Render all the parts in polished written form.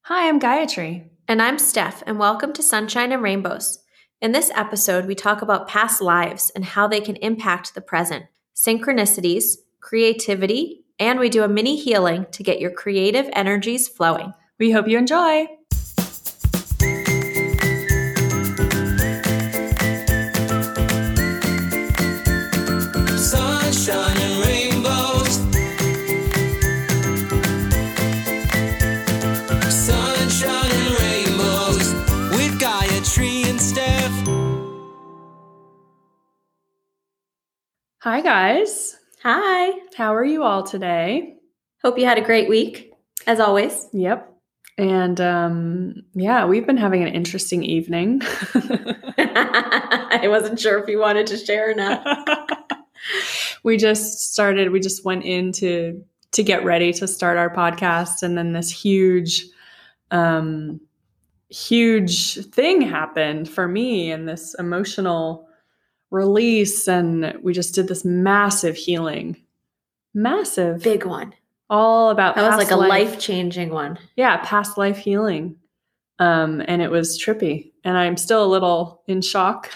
Hi, I'm Gayatri. And I'm Steph, and welcome to Sunshine and Rainbows. In this episode, we talk about past lives and how they can impact the present, synchronicities, creativity, and we do a mini healing to get your creative energies flowing. We hope you enjoy. Sunshine and rainbows. Sunshine and rainbows with Gayatri and Steph. Hi, guys. Hi. How are you all today? Hope you had a great week, as always. Yep. And we've been having an interesting evening. I wasn't sure if you wanted to share or not. We just went in to get ready to start our podcast, and then this huge thing happened for me, and this emotional release, and we just did this massive healing. Massive. Big one. All about That was past like a life. life-changing one. Yeah, past life healing. And it was trippy, and I'm still a little in shock.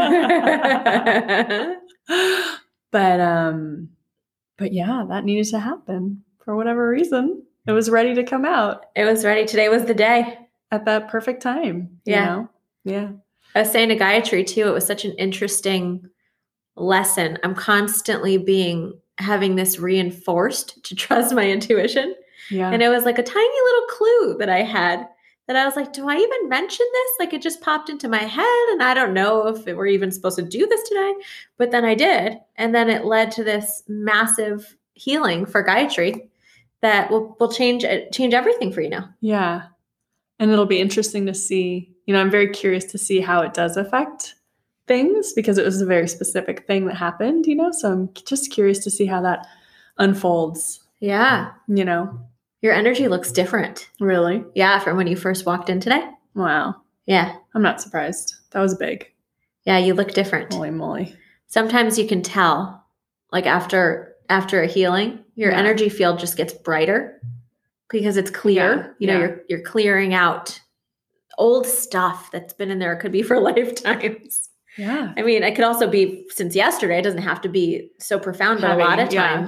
But yeah, that needed to happen for whatever reason. It was ready to come out It was ready. Today was the day. at that perfect time. Yeah. You know? Yeah. I was saying to Gayatri too, it was such an interesting lesson. I'm constantly having this reinforced to trust my intuition. Yeah. And it was like a tiny little clue that I had that I was like, do I even mention this? Like it just popped into my head and I don't know if we're even supposed to do this today, but then I did. And then it led to this massive healing for Gayatri that will change everything for you now. Yeah. And it'll be interesting to see, I'm very curious to see how it does affect things, because it was a very specific thing that happened, so I'm just curious to see how that unfolds, Yeah. Your energy looks different. Really? Yeah, from when you first walked in today. Wow. Yeah. I'm not surprised. That was big. Yeah, you look different. Holy moly. Sometimes you can tell, like after a healing, your Yeah. energy field just gets brighter because it's clear. Yeah. You're clearing out old stuff that's been in there. It could be for lifetimes. Yeah. I mean, it could also be since yesterday. It doesn't have to be so profound, but Heavy, a lot of yeah.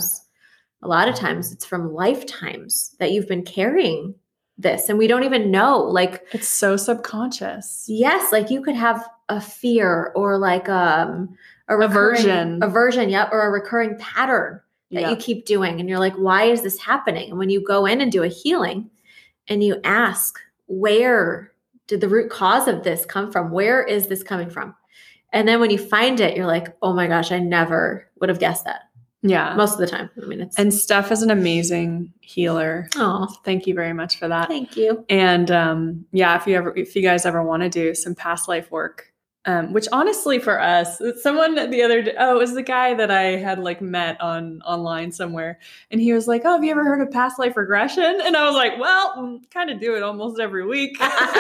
times it's from lifetimes that you've been carrying this and we don't even know. Like It's so subconscious. yes, like you could have a fear or like a Aversion. Yep, or a recurring pattern that Yeah. you keep doing. And you're like, why is this happening? And when you go in and do a healing and you ask, where did the root cause of this come from? Where is this coming from? And then when you find it, you're like, oh my gosh, I never would have guessed that. Yeah. Most of the time. I mean, it's And Steph is an amazing healer. oh, Thank you very much for that. thank you. And if you guys ever want to do some past life work, which honestly for us, someone the other day, it was the guy that I had like met online somewhere, and he was like, "Oh, have you ever heard of past life regression?" And I was like, "Well, kind of do it almost every week."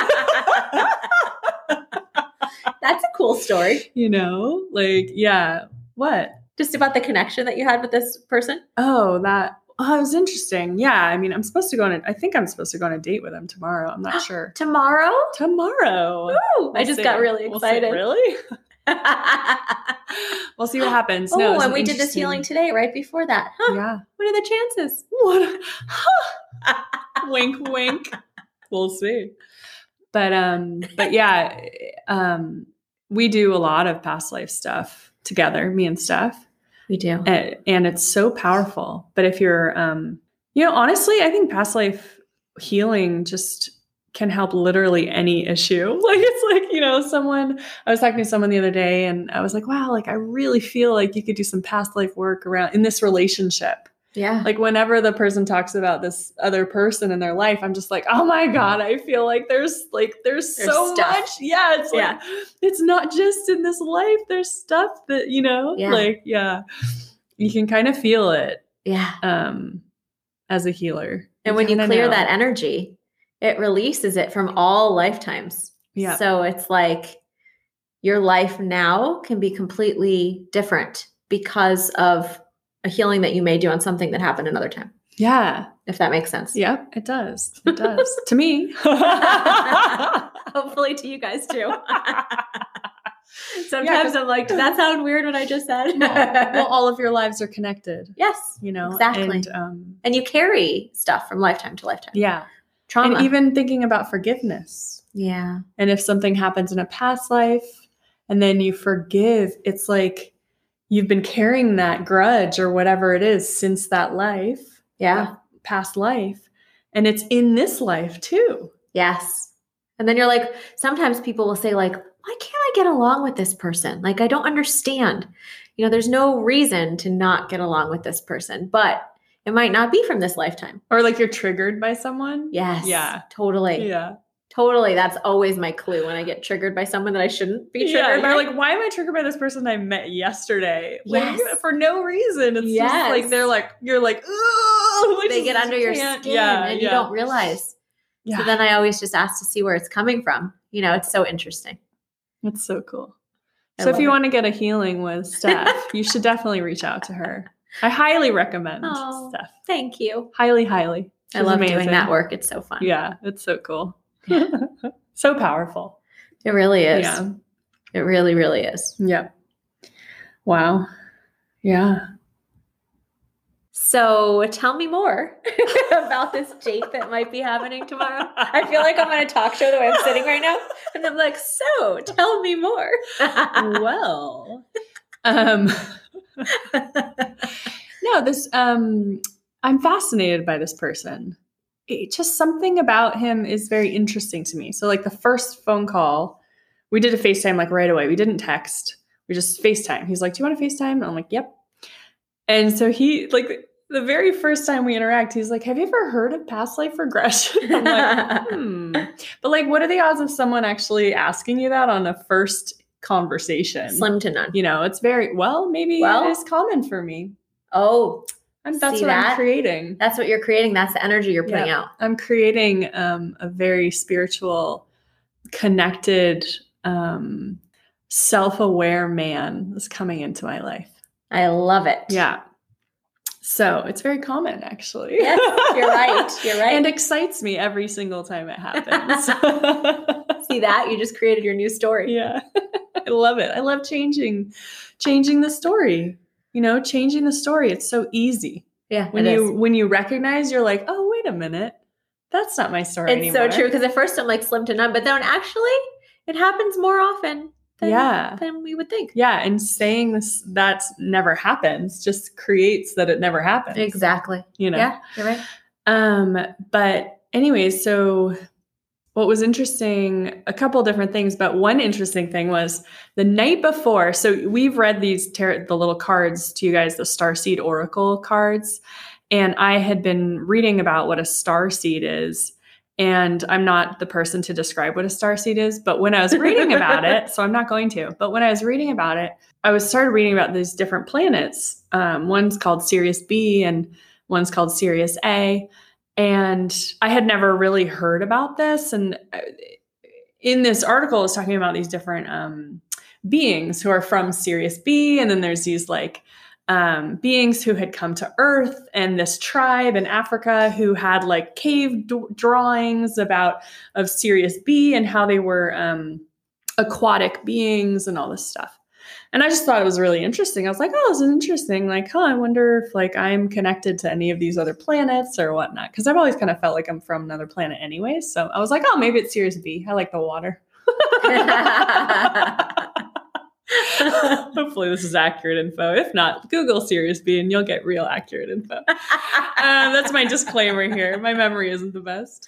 That's a cool story. Yeah. What? Just about the connection that you had with this person. It was interesting. Yeah. I mean, I think I'm supposed to go on a date with him tomorrow. I'm not sure. Tomorrow? Tomorrow. Ooh, I just got really excited. Really? We'll see what happens. No, and we did this healing today right before that. Huh? Yeah. What are the chances? What? Wink, wink. We'll see. But yeah, we do a lot of past life stuff together, me and Steph. We do. And it's so powerful. But if you're, honestly, I think past life healing just can help literally any issue. Like, it's like, I was talking to someone the other day and I was like, wow, like I really feel like you could do some past life work around in this relationship. Yeah. Like whenever the person talks about this other person in their life, I'm just like, oh my God, I feel like there's so stuff. much. Yeah. It's like, it's not just in this life. There's stuff that, you can kind of feel it. Yeah. As a healer. And when you clear that energy, it releases it from all lifetimes. Yeah. So it's like your life now can be completely different because of a healing that you may do on something that happened another time. Yeah. if that makes sense. Yep, it does. It does. To me. Hopefully to you guys too. Sometimes I'm like, did that sound weird what I just said? Well, all of your lives are connected, yes, you know? exactly. And you carry stuff from lifetime to lifetime. Yeah. Trauma. And even thinking about forgiveness. Yeah. And if something happens in a past life and then you forgive, it's like you've been carrying that grudge or whatever it is since that life, Yeah. that past life. And it's in this life too. Yes. And then you're like, sometimes people will say like, why can't I get along with this person? Like, I don't understand. You know, there's no reason to not get along with this person, but it might not be from this lifetime. Or like you're triggered by someone. Yes. Yeah. Totally. Yeah. Totally. That's always my clue when I get triggered by someone that I shouldn't be triggered by. You're like, why am I triggered by this person I met yesterday? Like, Yes. for no reason. It's Yes. just like, they're like, you're like, ooh. They get under your skin and you don't realize. Yeah. So then I always just ask to see where it's coming from. You know, it's so interesting. It's so cool. I So if love you it. want to get a healing with Steph, you should definitely reach out to her. I highly recommend Oh. Steph. Thank you. Highly, highly. I She's love amazing. doing that work. It's so fun. Yeah, it's so cool. So powerful. It really is. Yeah. It really, really is. Yep. Wow. Yeah. So tell me more about this date that might be happening tomorrow. I feel like I'm on a talk show the way I'm sitting right now. And I'm like, so tell me more. Well, no, this, I'm fascinated by this person. Just something about him is very interesting to me. So like the first phone call, we did a FaceTime like right away. We didn't text. We just FaceTime. He's like, do you want to FaceTime? And I'm like, yep. And so he, like, the very first time we interact, he's like, have you ever heard of past life regression? I'm like, But like, what are the odds of someone actually asking you that on a first conversation? Slim to none. You know, it's very, maybe Well- it is common for me. Oh, And that's See what I'm that? creating. that's what you're creating. That's the energy you're putting out. I'm creating a very spiritual, connected, self-aware man that's coming into my life. I love it. Yeah. So it's very common, actually. Yes, you're right. You're right. And excites me every single time it happens. See that? You just created your new story. Yeah. I love it. I love changing the story. You know, changing the story. It's so easy. Yeah. When you recognize, you're like, oh, wait a minute. That's not my story It's anymore. so true. Because at first I'm like slim to none, but then actually it happens more often than we would think. Yeah. And saying this, that never happens, just creates that it never happens. Exactly. You know? Yeah, you're right. But anyways, so what was interesting, a couple different things, but one interesting thing was the night before. So we've read these the little cards to you guys, the Starseed Oracle cards. And I had been reading about what a starseed is. And I'm not the person to describe what a starseed is, but when I was reading about it, so I'm not going to, but when I was reading about it, I started reading about these different planets. One's called Sirius B and one's called Sirius A. And I had never really heard about this. And in this article, it's talking about these different beings who are from Sirius B. And then there's these like beings who had come to Earth, and this tribe in Africa who had like cave drawings of Sirius B and how they were aquatic beings and all this stuff. And I just thought it was really interesting. I was like, oh, this is interesting. Like, I wonder if like I'm connected to any of these other planets or whatnot. Because I've always kind of felt like I'm from another planet anyway. So I was like, oh, maybe it's Sirius B. I like the water. Hopefully this is accurate info. If not, Google Sirius B and you'll get real accurate info. That's my disclaimer here. My memory isn't the best.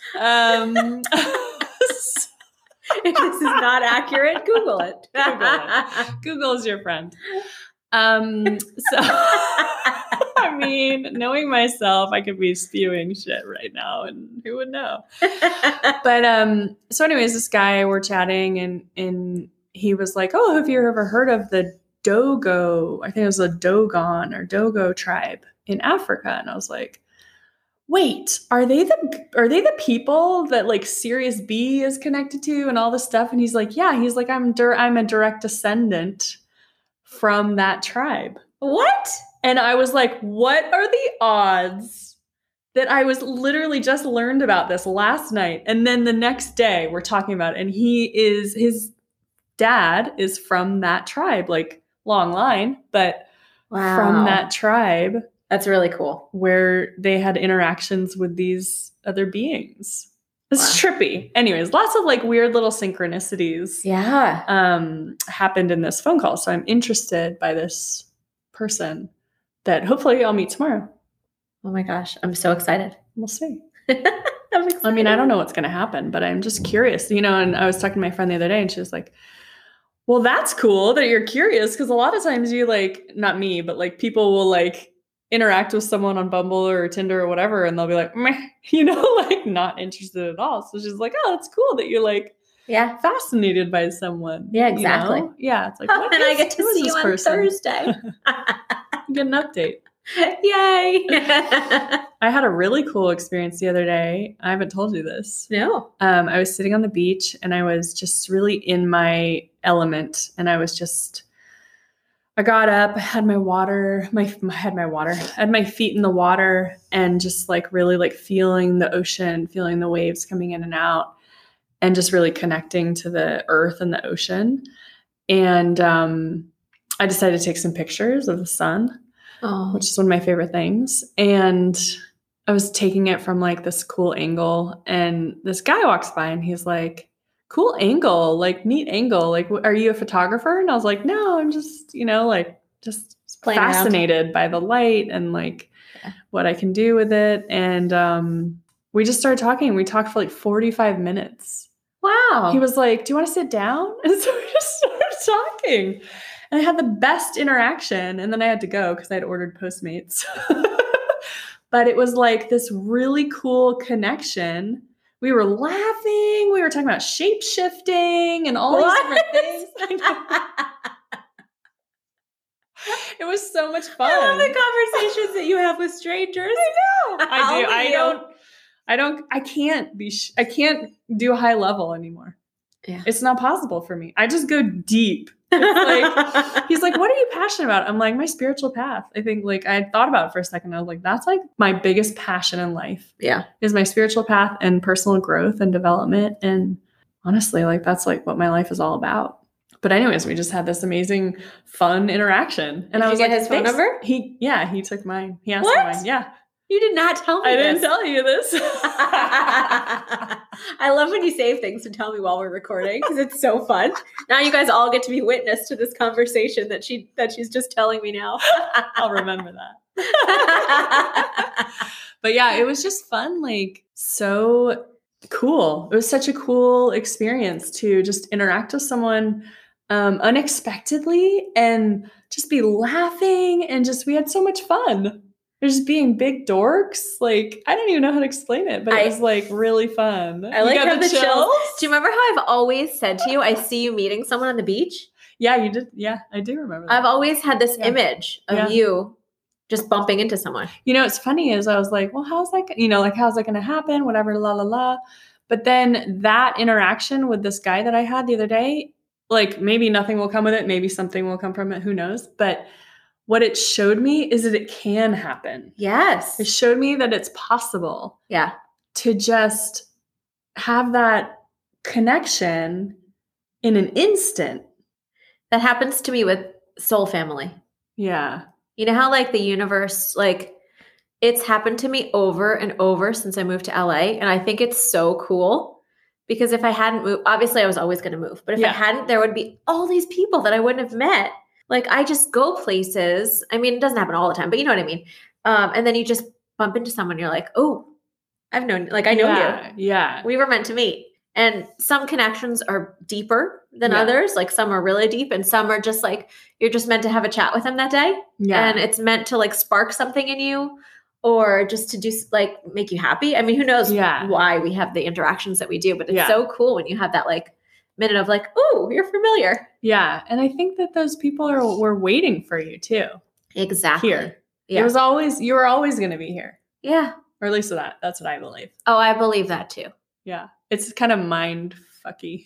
If this is not accurate, Google it. Google is your friend. So, I mean, knowing myself, I could be spewing shit right now, and who would know? But so, anyways, this guy, we're chatting, and he was like, "Oh, have you ever heard of the Dogo? I think it was the Dogon or Dogo tribe in Africa." And I was like, wait, are they the people that like Sirius B is connected to and all this stuff? And he's like, yeah. He's like, I'm a direct descendant from that tribe. What? And I was like, what are the odds that I was literally just learned about this last night. And then the next day we're talking about it. And his dad is from that tribe, like long line, but from that tribe That's really cool. where they had interactions with these other beings. It's trippy. Anyways, lots of like weird little synchronicities happened in this phone call. So I'm interested by this person that hopefully I'll meet tomorrow. Oh my gosh. I'm so excited. We'll see. I'm excited. I mean, I don't know what's going to happen, but I'm just curious, and I was talking to my friend the other day and she was like, well, that's cool that you're curious. Cause a lot of times you like, not me, but like people will like interact with someone on Bumble or Tinder or whatever. And they'll be like, meh, like not interested at all. So she's like, oh, it's cool that you're like fascinated by someone. Yeah, exactly. Yeah. It's like, and I get to see you on Thursday. Get an update. Yay. I had a really cool experience the other day. I haven't told you this. No. I was sitting on the beach and I was just really in my element. And I got up, I had my water, I had my feet in the water and just like really like feeling the ocean, feeling the waves coming in and out and just really connecting to the earth and the ocean. And I decided to take some pictures of the sun. Which is one of my favorite things. And I was taking it from like this cool angle and this guy walks by and he's like, cool angle, like neat angle. Like, are you a photographer? And I was like, no, I'm just, just playing fascinated around by the light and like what I can do with it. And we just started talking. We talked for like 45 minutes. Wow. He was like, do you want to sit down? And so we just started talking. And I had the best interaction. And then I had to go because I had ordered Postmates. But it was like this really cool connection. We were laughing. We were talking about shape shifting and all these different things. It was so much fun. I love the conversations that you have with strangers. I know. I can't do a high level anymore. Yeah. It's not possible for me. I just go deep. Like, he's like, what are you passionate about? I'm like, my spiritual path. I think like I thought about it for a second. I was like, that's like my biggest passion in life. Yeah. Is my spiritual path and personal growth and development. And honestly, like that's like what my life is all about. But anyways, we just had this amazing, fun interaction. And Did I was you get like, his phone number? He took mine. He asked What? for mine. Yeah. You did not tell me I this. didn't tell you this. I love when you save things to tell me while we're recording because it's so fun. Now you guys all get to be witness to this conversation that she's just telling me now. I'll remember that. But yeah, it was just fun. Like so cool. It was such a cool experience to just interact with someone unexpectedly and just be laughing and we had so much fun. Just being big dorks. Like, I don't even know how to explain it, but it was like really fun. I like how the chills. Do you remember how I've always said to you, I see you meeting someone on the beach? Yeah, you did. Yeah, I do remember that. I've always had this image of you just bumping into someone. It's funny is I was like, well, how's that, how's that going to happen? Whatever, la, la, la. But then that interaction with this guy that I had the other day, like maybe nothing will come with it. Maybe something will come from it. Who knows? But what it showed me is that it can happen. Yes. It showed me that it's possible. Yeah. To just have that connection in an instant. That happens to me with Soul Family. Yeah. You know how like the universe, like it's happened to me over and over since I moved to LA. And I think it's so cool because if I hadn't moved, obviously I was always going to move, but if I hadn't, there would be all these people that I wouldn't have met. Like I just go places. I mean, it doesn't happen all the time, but you know what I mean? And then you just bump into someone. You're like, oh, I know you. Yeah. We were meant to meet. And some connections are deeper than others. Like some are really deep and some are just like, you're just meant to have a chat with them that day. Yeah. And it's meant to like spark something in you or just to do like make you happy. I mean, who knows why we have the interactions that we do, but it's so cool when you have that like minute of like, oh, you're familiar. Yeah. And I think that those people were waiting for you too. Exactly. Here. Yeah. You were always going to be here. Yeah. Or at least that's what I believe. Oh, I believe that too. Yeah. It's kind of mind fucky.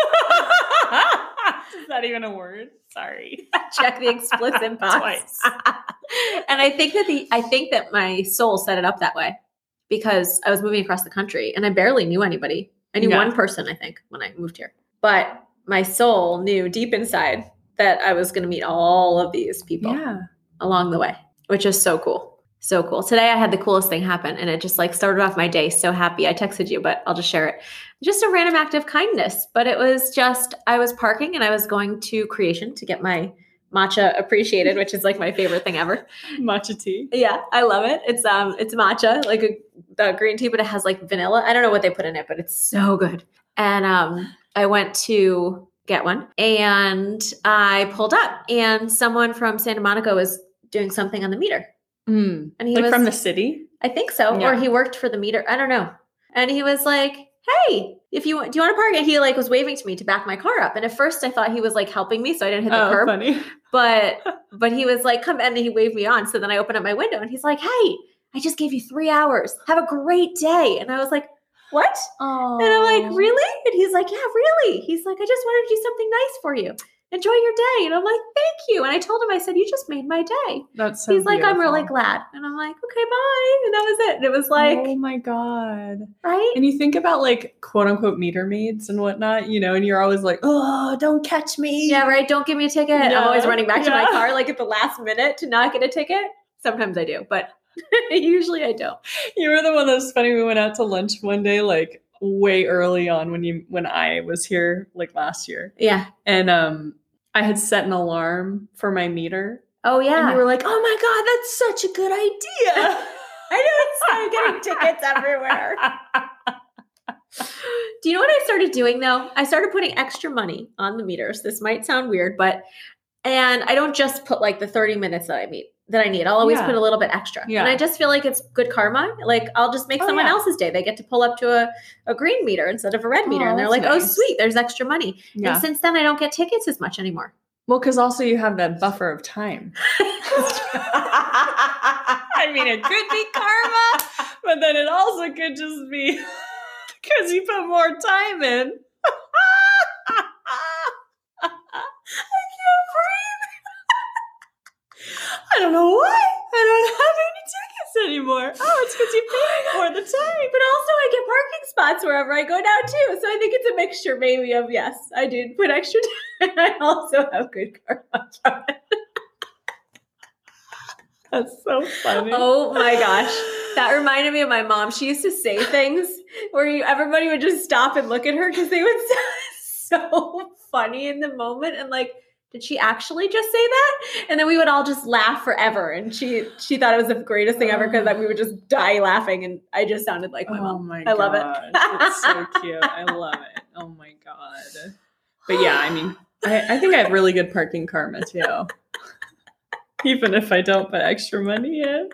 Is that even a word? Sorry. Check the explicit box. Twice. And I think that my soul set it up that way. because I was moving across the country and I barely knew anybody. I knew Yeah. one person, I think, when I moved here. But my soul knew deep inside that I was going to meet all of these people Yeah. along the way, which is so cool. So cool. Today I had the coolest thing happen and it just like started off my day so happy. I texted you, but I'll just share it. Just a random act of kindness. But it was just, I was parking and I was going to Creation to get my matcha appreciated, which is like my favorite thing ever. Matcha tea. Yeah, I love it. It's matcha, like the green tea, but it has like vanilla. I don't know what they put in it, but it's so good. And I went to get one and I pulled up and someone from Santa Monica was doing something on the meter. Mm. And he Like was from the city? I think so. Yeah. Or he worked for the meter. I don't know. And he was like, hey, do you want to park? And he like was waving to me to back my car up. And at first I thought he was like helping me so I didn't hit the curb. Funny. But he was like, come, and he waved me on. So then I opened up my window and he's like, hey, I just gave you 3 hours. Have a great day. And I was like, what? Oh. And I'm like, really? And he's like, yeah, really. He's like, I just wanted to do something nice for you. Enjoy your day. And I'm like, thank you. And I told him, I said, you just made my day. That's so He's like, I'm really beautiful. glad. And I'm like, okay, bye. And that was it. And it was like, oh my God. right? And you think about like quote unquote meter maids and whatnot, you know, and you're always like, oh, don't catch me. Yeah, right. Don't give me a ticket. I'm Yeah, always running back to my yeah. car like at the last minute to not get a ticket. Sometimes I do, but usually I don't. You were the one that was funny. We went out to lunch one day, like way early on when I was here like last year. Yeah. And I had set an alarm for my meter. Oh, yeah. And you were like, oh my God, that's such a good idea. I know. I started getting tickets everywhere. Do you know what I started doing though? I started putting extra money on the meters. This might sound weird, and I don't just put like the 30 minutes that I need. I'll always Yeah. put a little bit extra. Yeah. And I just feel like it's good karma. Like I'll just make Oh, someone yeah. else's day. They get to pull up to a green meter instead of a red meter. Oh, And they're that's like, oh, nice. sweet, there's extra money. Yeah. And since then, I don't get tickets as much anymore. Well, because also you have that buffer of time. I mean, it could be karma, but then it also could just be because you put more time in. I can't breathe. I don't know why. I don't have any tickets anymore. Oh, it's because you paid more the time. But also I get parking spots wherever I go now too. So I think it's a mixture maybe of, yes, I did put extra time. And I also have good karma from it. That's so funny. Oh my gosh. That reminded me of my mom. She used to say things where everybody would just stop and look at her because they would sound so funny in the moment. And like, did she actually just say that? And then we would all just laugh forever. And she thought it was the greatest thing ever because we would just die laughing. And I just sounded like my Oh mom. my I god. love it. It's so cute. I love it. Oh my god. But yeah, I mean, I think I have really good parking karma too. Even if I don't put extra money in.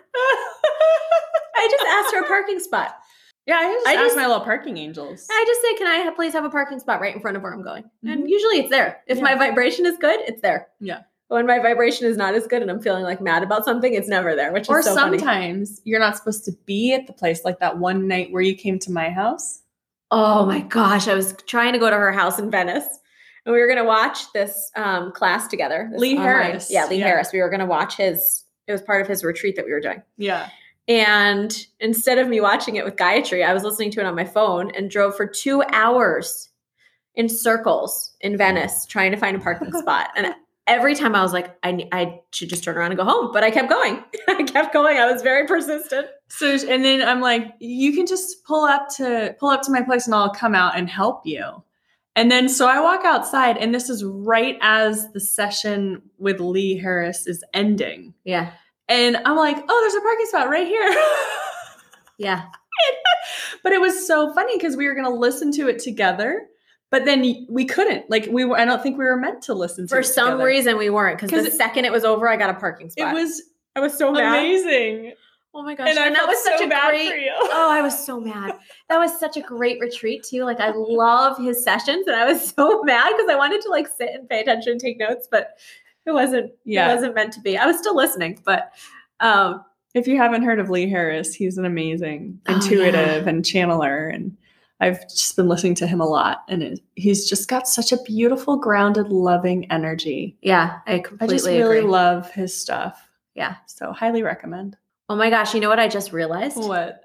I just asked for a parking spot. Yeah, I just I ask just- my little parking angels. I just say, can I please have a parking spot right in front of where I'm going? And usually it's there. If my vibration is good, it's there. Yeah. When my vibration is not as good and I'm feeling like mad about something, it's never there, which is Or so funny. sometimes you're not supposed to be at the place, like that one night where you came to my house. Oh my gosh. I was trying to go to her house in Venice and we were going to watch this class together. This Lee online- Harris. Yeah, Lee Yeah. Harris. We were going to watch it was part of his retreat that we were doing. Yeah. And instead of me watching it with Gayatri, I was listening to it on my phone and drove for 2 hours in circles in Venice trying to find a parking spot. And every time I was like, I should just turn around and go home. But I kept going. I kept going. I was very persistent. So, and then I'm like, you can just pull up to my place and I'll come out and help you. And then, so I walk outside and this is right as the session with Lee Harris is ending. Yeah. And I'm like, oh, there's a parking spot right here. Yeah. But it was so funny because we were going to listen to it together, but then we couldn't. Like I don't think we were meant to listen to For it some together. reason we weren't because 'Cause the second it was over, I got a parking spot. It was so mad. amazing. Oh my gosh. And I that felt was such so a bad great for you. Oh, I was so mad. That was such a great retreat too. Like I love his sessions and I was so mad because I wanted to like sit and pay attention and take notes, but it wasn't meant to be. I was still listening, but If you haven't heard of Lee Harris, he's an amazing Oh, intuitive yeah. and channeler. And I've just been listening to him a lot. And he's just got such a beautiful, grounded, loving energy. yeah, I I completely just really agree. love his stuff. Yeah. So highly recommend. Oh my gosh, you know what I just realized? What?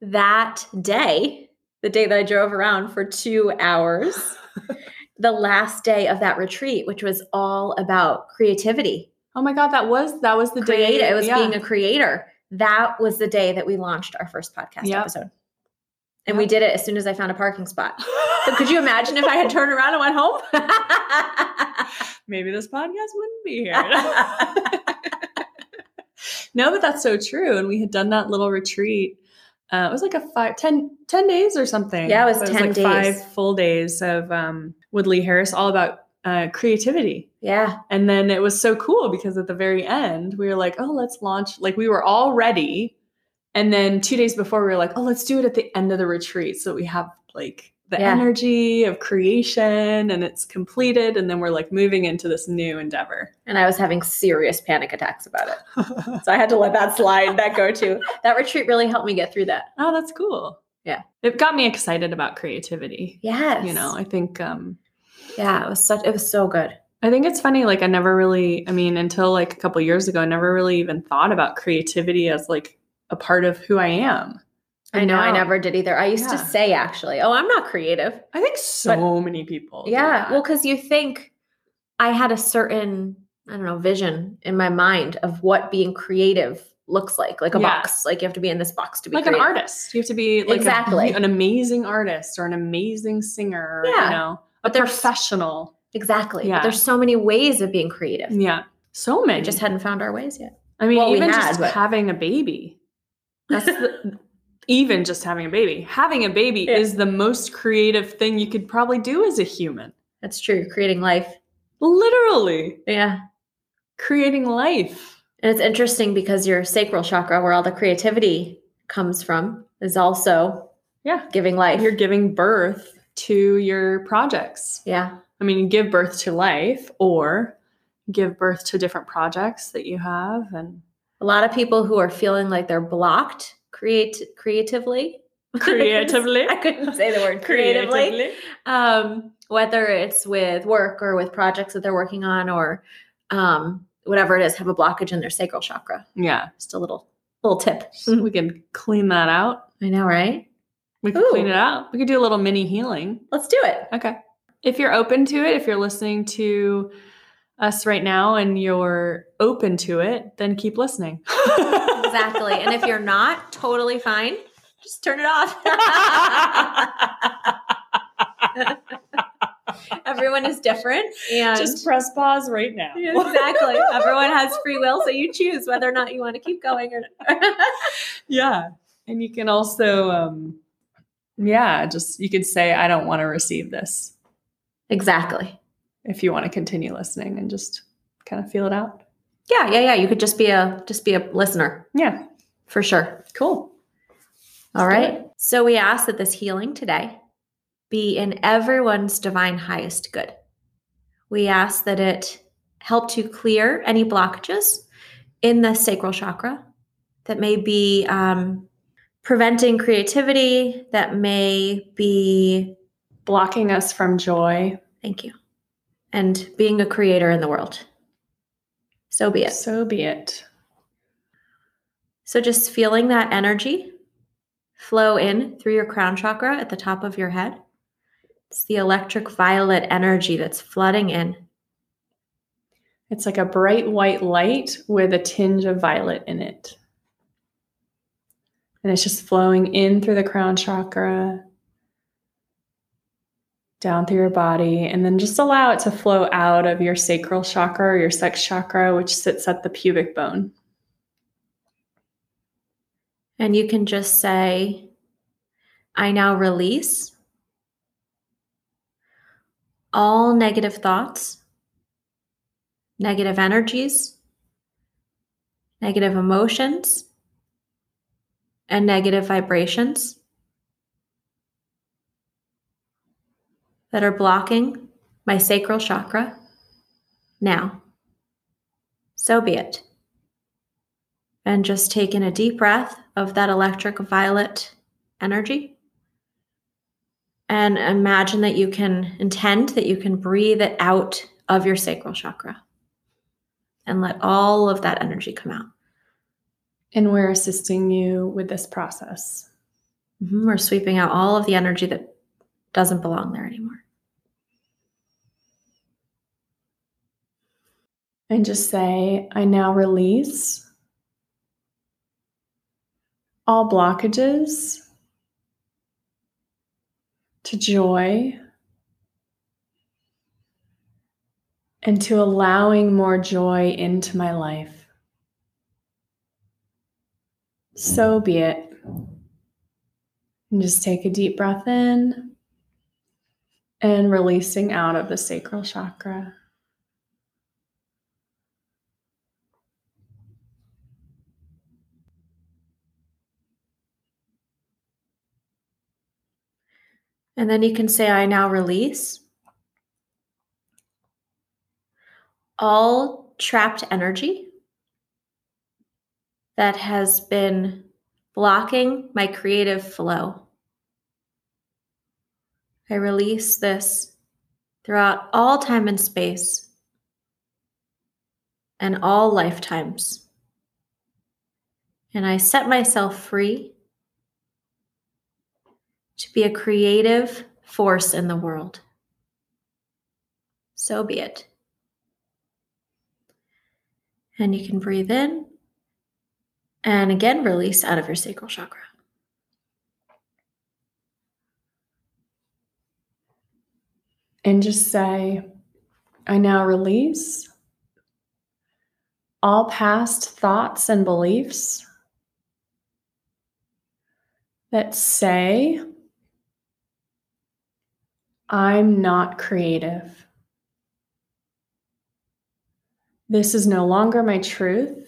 that day, the day that I drove around for 2 hours, the last day of that retreat, which was all about creativity. Oh my God, that was the day. It was yeah. being a creator. That was the day that we launched our first podcast Yep. episode. And Yep. we did it as soon as I found a parking spot. So could you imagine if I had turned around and went home? Maybe this podcast wouldn't be here. No, but that's so true. And we had done that little retreat. It was like 10 days or something. Yeah, it was But 10 like days. 5 full days of Woodley Harris, all about creativity. Yeah. And then it was so cool because at the very end, we were like, oh, let's launch. Like we were all ready. And then 2 days before, we were like, oh, let's do it at the end of the retreat. So we have like the Yeah. energy of creation and it's completed. And then we're like moving into this new endeavor. And I was having serious panic attacks about it. So I had to let that slide, that go to. That retreat really helped me get through that. Oh, that's cool. Yeah. It got me excited about creativity. Yes. You know, I think Yeah, it was so good. I think it's funny, like until like a couple years ago, I never really even thought about creativity as like a part of who I am. I know I now- never did either. I used to Yeah. say actually, oh, I'm not creative. I think so many people. do Yeah. that. Well, because you think I had a certain, I don't know, vision in my mind of what being creative looks like a Yeah. box. Like you have to be in this box to be like an creative. artist. You have to be like Exactly. an amazing artist or an amazing singer, or, Yeah. you know, a But there's- professional. Exactly. Yeah. But there's so many ways of being creative. Yeah. So many. We just hadn't found our ways yet. I mean, well, we even had, just but- having a baby. That's even just having a baby. Having a baby Yeah. is the most creative thing you could probably do as a human. That's true. You're creating life. Literally Yeah. creating life. And it's interesting because your sacral chakra, where all the creativity comes from, is also Yeah. giving life. You're giving birth to your projects. Yeah. I mean, you give birth to life or give birth to different projects that you have. And A lot of people who are feeling like they're blocked creatively. creatively. I couldn't say the word creatively. Whether it's with work or with projects that they're working on or whatever it is, have a blockage in their sacral chakra. Yeah. Just a little tip. We can clean that out. I know, right? We can Ooh. clean it out. We could do a little mini healing. Let's do it. Okay. If you're open to it, if you're listening to us right now and you're open to it, then keep listening. Exactly. And if you're not, totally fine. Just turn it off. Everyone is different. And Just press pause right now. Yeah, exactly. Everyone has free will, so you choose whether or not you want to keep going or not. Yeah. And you can also, you could say, I don't want to receive this Exactly. if you want to continue listening and just kind of feel it out. Yeah. You could just be a listener Yeah. for sure. Cool. All Let's do right. So we ask that this healing today be in everyone's divine highest good. We ask that it help to clear any blockages in the sacral chakra that may be preventing creativity, that may be, Blocking us from joy. thank you, and being a creator in the world. So be it. So be it. So just feeling that energy flow in through your crown chakra at the top of your head. It's the electric violet energy that's flooding in. It's like a bright white light with a tinge of violet in it. And it's just flowing in through the crown chakra, down through your body, and then just allow it to flow out of your sacral chakra or your sex chakra, which sits at the pubic bone. And you can just say, I now release all negative thoughts, negative energies, negative emotions, and negative vibrations that are blocking my sacral chakra now. So be it. And just take in a deep breath of that electric violet energy. And imagine that you can intend that you can breathe it out of your sacral chakra and let all of that energy come out. And we're assisting you with this process. We're sweeping out all of the energy that doesn't belong there anymore. And just say, I now release all blockages to joy and to allowing more joy into my life. So be it. And just take a deep breath in and releasing out of the sacral chakra. And then you can say, I now release all trapped energy that has been blocking my creative flow. I release this throughout all time and space and all lifetimes. And I set myself free to be a creative force in the world. So be it. And you can breathe in and again release out of your sacral chakra. And just say, I now release all past thoughts and beliefs that say, I'm not creative. This is no longer my truth,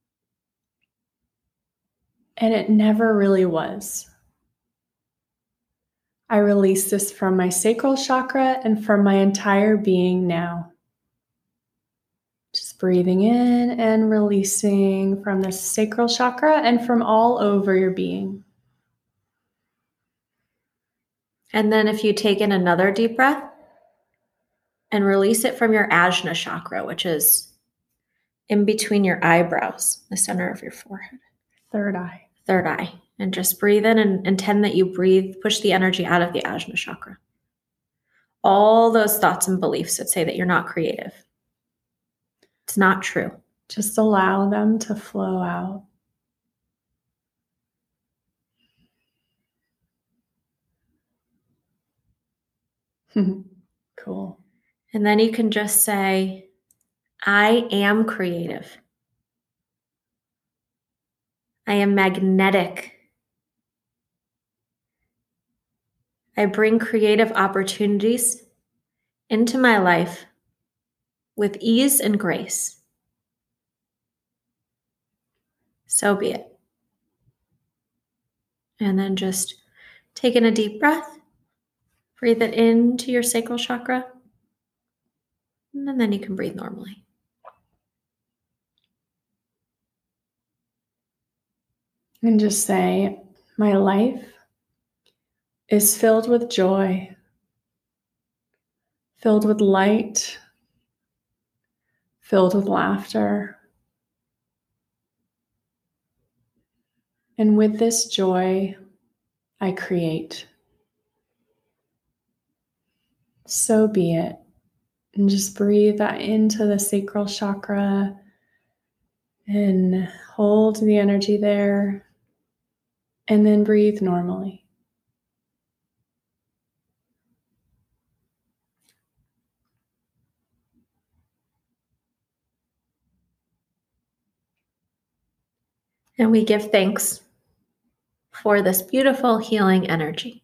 and it never really was. I release this from my sacral chakra and from my entire being now. Just breathing in and releasing from the sacral chakra and from all over your being. And then if you take in another deep breath and release it from your Ajna chakra, which is in between your eyebrows, the center of your forehead. Third eye. Third eye. And just breathe in and intend that you breathe, push the energy out of the Ajna chakra. All those thoughts and beliefs that say that you're not creative. It's not true. Just allow them to flow out. Cool. And then you can just say, I am creative. I am magnetic. I bring creative opportunities into my life with ease and grace. So be it. And then just take in a deep breath. Breathe it into your sacral chakra. And then you can breathe normally. And just say, my life is filled with joy, filled with light, filled with laughter. And with this joy, I create. So be it. And just breathe that into the sacral chakra and hold the energy there. And then breathe normally. And we give thanks for this beautiful healing energy.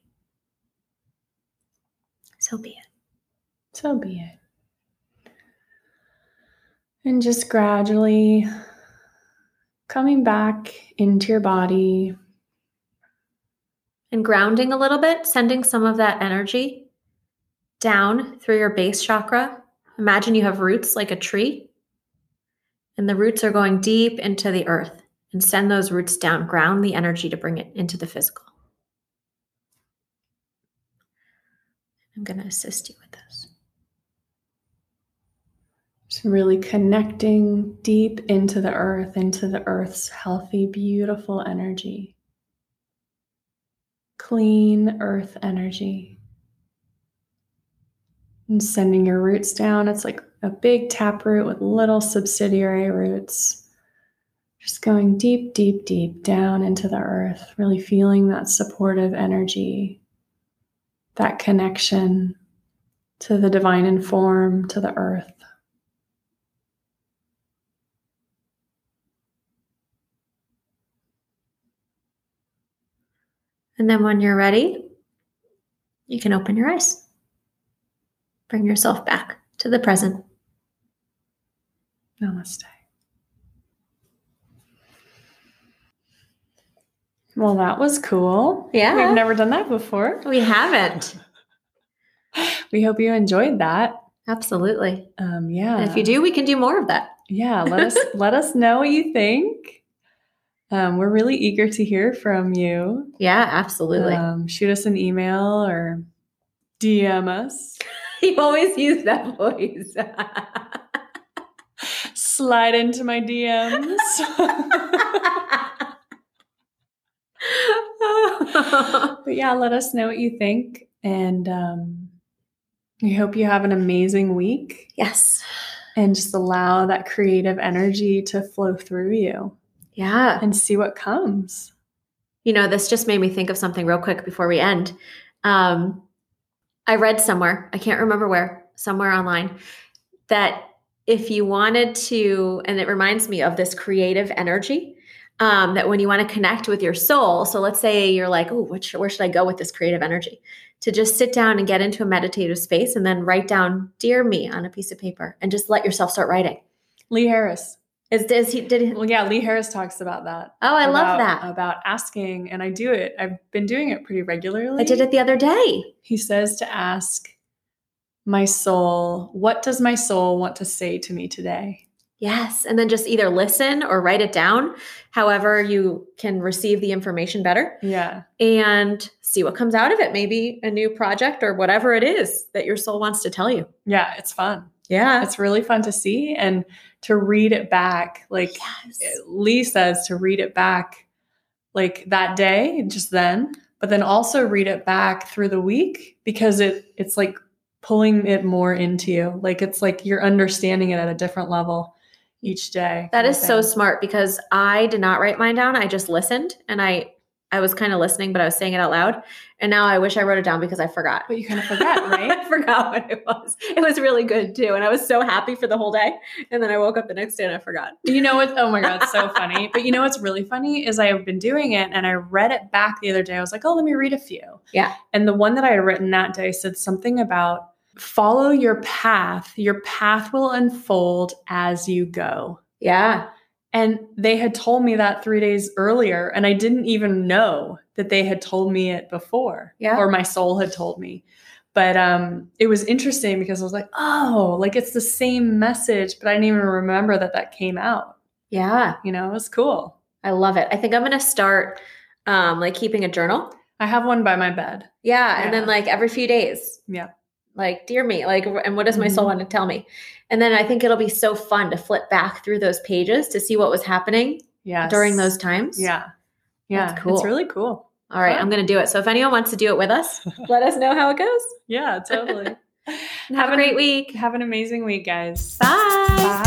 So be it. So be it. And just gradually coming back into your body. And grounding a little bit, sending some of that energy down through your base chakra. Imagine you have roots like a tree, and the roots are going deep into the earth. And send those roots down, ground the energy to bring it into the physical. I'm going to assist you with this. Just really connecting deep into the earth's healthy, beautiful energy. clean earth energy. And sending your roots down. It's like a big taproot with little subsidiary roots. Just going deep, deep, deep down into the earth, really feeling that supportive energy, that connection to the divine in form, to the earth. And then when you're ready, you can open your eyes. Bring yourself back to the present. Namaste. Well, that was cool. Yeah. We've never done that before. We haven't. We hope you enjoyed that. Absolutely. Yeah. And if you do, we can do more of that. Yeah, let us know what you think. We're really eager to hear from you. Yeah, absolutely. Shoot us an email or DM us. You always use that voice. Slide into my DMs. But yeah, let us know what you think. And we hope you have an amazing week. Yes. And just allow that creative energy to flow through you. Yeah. And see what comes. You know, this just made me think of something real quick before we end. I read somewhere, I can't remember where, somewhere online, that if you wanted to, and it reminds me of this creative energy, that when you want to connect with your soul, so let's say you're like, oh, where should I go with this creative energy? To just sit down and get into a meditative space and then write down, "Dear me," on a piece of paper and just let yourself start writing. Lee Harris. Did he? Well, yeah, Lee Harris talks about that. Oh, I love that. About asking, and I do it. I've been doing it pretty regularly. I did it the other day. He says to ask my soul, what does my soul want to say to me today? Yes. And then just either listen or write it down, however you can receive the information better. Yeah. And see what comes out of it. Maybe a new project or whatever it is that your soul wants to tell you. Yeah, it's fun. Yeah. It's really fun to see and to read it back. Like Lee says, to read it back like that day, just then, but then also read it back through the week because it's like pulling it more into you. Like it's like you're understanding it at a different level each day. That is so smart because I did not write mine down. I just listened and I was kind of listening, but I was saying it out loud. And now I wish I wrote it down because I forgot. But you kind of forgot, right? I forgot what it was. It was really good too. And I was so happy for the whole day. And then I woke up the next day and I forgot. You know what? Oh my God, it's so funny. But you know what's really funny is I have been doing it and I read it back the other day. I was like, oh, let me read a few. Yeah. And the one that I had written that day said something about follow your path. Your path will unfold as you go. Yeah. And they had told me that 3 days earlier, and I didn't even know that they had told me it before, or my soul had told me. But it was interesting because I was like, oh, like it's the same message, but I didn't even remember that came out. Yeah. You know, it was cool. I love it. I think I'm going to start like keeping a journal. I have one by my bed. Yeah. And then like every few days. Yeah. Like, dear me, like, and what does my soul want to tell me? And then I think it'll be so fun to flip back through those pages to see what was happening during those times. Yeah. Yeah. That's cool. It's really cool. All right. I'm going to do it. So if anyone wants to do it with us, let us know how it goes. Yeah, totally. Have a great week. Have an amazing week, guys. Bye. Bye.